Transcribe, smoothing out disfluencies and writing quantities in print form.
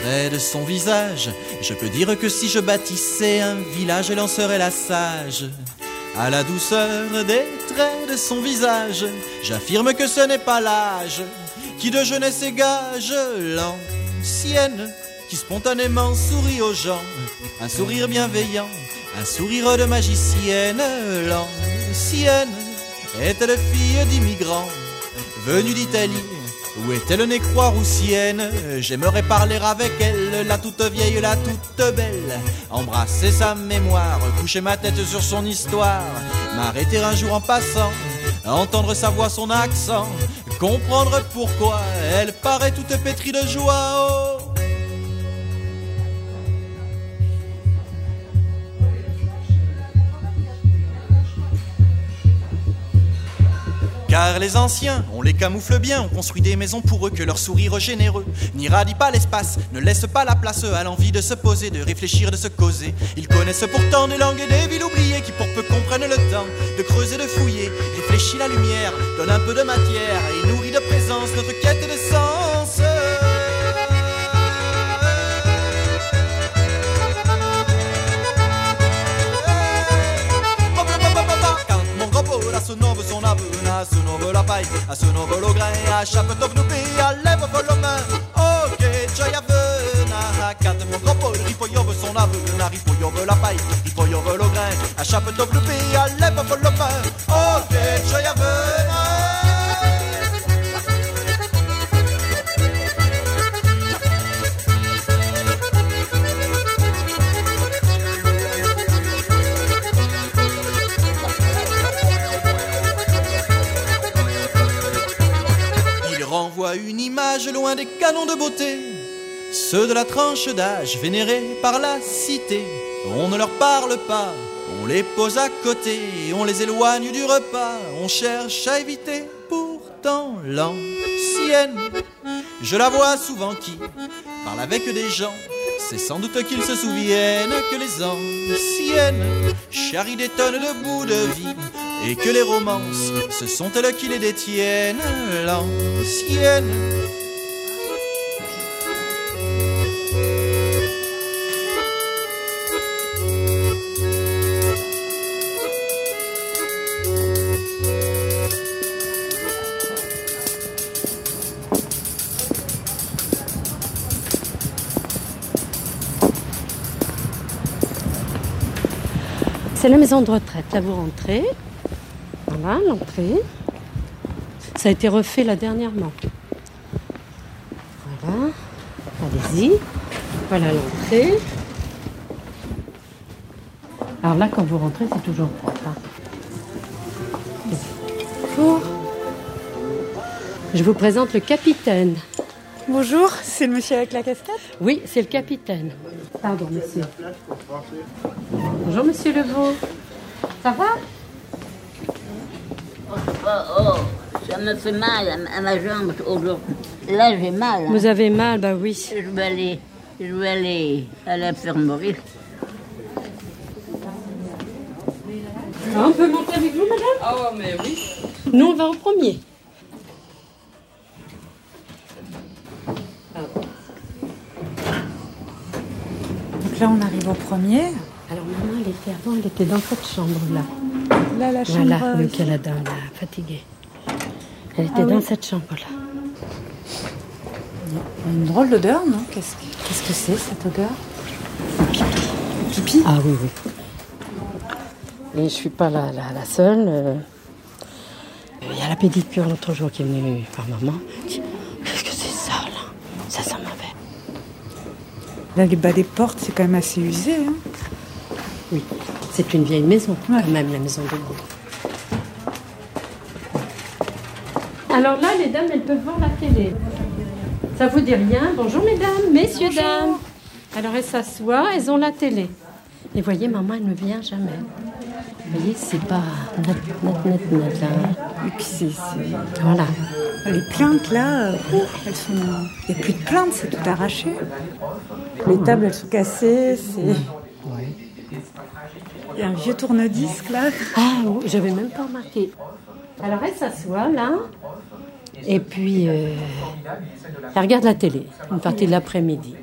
traits de son visage, je peux dire que si je bâtissais un village, elle en serait la sage. À la douceur des traits de son visage, j'affirme que ce n'est pas l'âge qui de jeunesse égage l'ancienne, qui spontanément sourit aux gens, un sourire bienveillant, un sourire de magicienne. L'ancienne est-elle fille d'immigrants venue d'Italie, ou est-elle née croix-roussienne? J'aimerais parler avec elle, la toute vieille, la toute belle, embrasser sa mémoire, coucher ma tête sur son histoire, m'arrêter un jour en passant, entendre sa voix, son accent, comprendre pourquoi elle paraît toute pétrie de joie. Oh. Car les anciens, on les camoufle bien, on construit des maisons pour eux, que leur sourire généreux n'irradie pas l'espace, ne laisse pas la place à l'envie de se poser, de réfléchir, de se causer. Ils connaissent pourtant des langues et des villes oubliées, qui pour peu comprennent le temps de creuser, de fouiller, réfléchit la lumière, donne un peu de matière et nourrit de présence notre quête de sens. A ce nuovo son avuna, a ce nuovo la paille, a ce nuovo lo grain, a chape top nubi, a lève volo main. Oh che gioia vena, a cante mon groppo, ripogliovo son avuna, ripogliovo la paille, ripogliovo lo grain, a chape top nubi, a lève volo main. Oh che gioia vena. Renvoie une image loin des canons de beauté, ceux de la tranche d'âge vénérés par la cité. On ne leur parle pas, on les pose à côté, on les éloigne du repas, on cherche à éviter. Pourtant l'ancienne, je la vois souvent qui parle avec des gens, c'est sans doute qu'ils se souviennent que les anciennes charrient des tonnes de bouts de vie, et que les romances, ce sont elles qui les détiennent. L'ancienne. C'est la maison de retraite. Là, vous rentrez. Voilà, l'entrée. Ça a été refait là dernièrement. Voilà. Allez-y. Voilà l'entrée. Alors là, quand vous rentrez, c'est toujours propre. Bonjour. Je vous présente le capitaine. Bonjour, c'est le monsieur avec la casquette? Oui, c'est le capitaine. Pardon, monsieur. Bonjour, monsieur Leveau. Ça va? Oh, ça me fait mal à ma jambe aujourd'hui. Là, j'ai mal. Hein. Vous avez mal, bah oui. Je vais aller à l'infirmerie. On peut monter avec vous, madame? Oh, mais oui. Nous, on va au premier. Donc là, on arrive au premier. Alors, maman, elle était dans cette chambre-là. Là, la chambre... Voilà, le Canada, on l'a fatiguée. Elle était dans cette chambre-là. Il y a une drôle d'odeur, non? Qu'est-ce que c'est, cette odeur? Pipi. Ah oui, oui. Et je ne suis pas la seule. Il y a la pédicure l'autre jour qui est venue par maman. Qu'est-ce que c'est ça, là? Ça sent mauvais. Là, les bas des portes, c'est quand même assez usé, hein? Oui, c'est une vieille maison, quand même, la maison de Gaulle. Alors là, les dames, elles peuvent voir la télé. Ça vous dit rien? Bonjour, mesdames, messieurs, bonjour. Dames. Alors, elles s'assoient, elles ont la télé. Et voyez, maman, elle ne vient jamais. Vous voyez, c'est pas net. Et puis, c'est... Voilà. Les plaintes, là, elles sont... Il n'y a plus de plaintes, c'est tout arraché. Les tables, elles sont cassées, c'est... Ouais. Il y a un vieux tourne-disque, là. Ah oui, j'avais même pas remarqué. Alors, elle s'assoit, là. Et puis, elle regarde la télé, une partie de l'après-midi.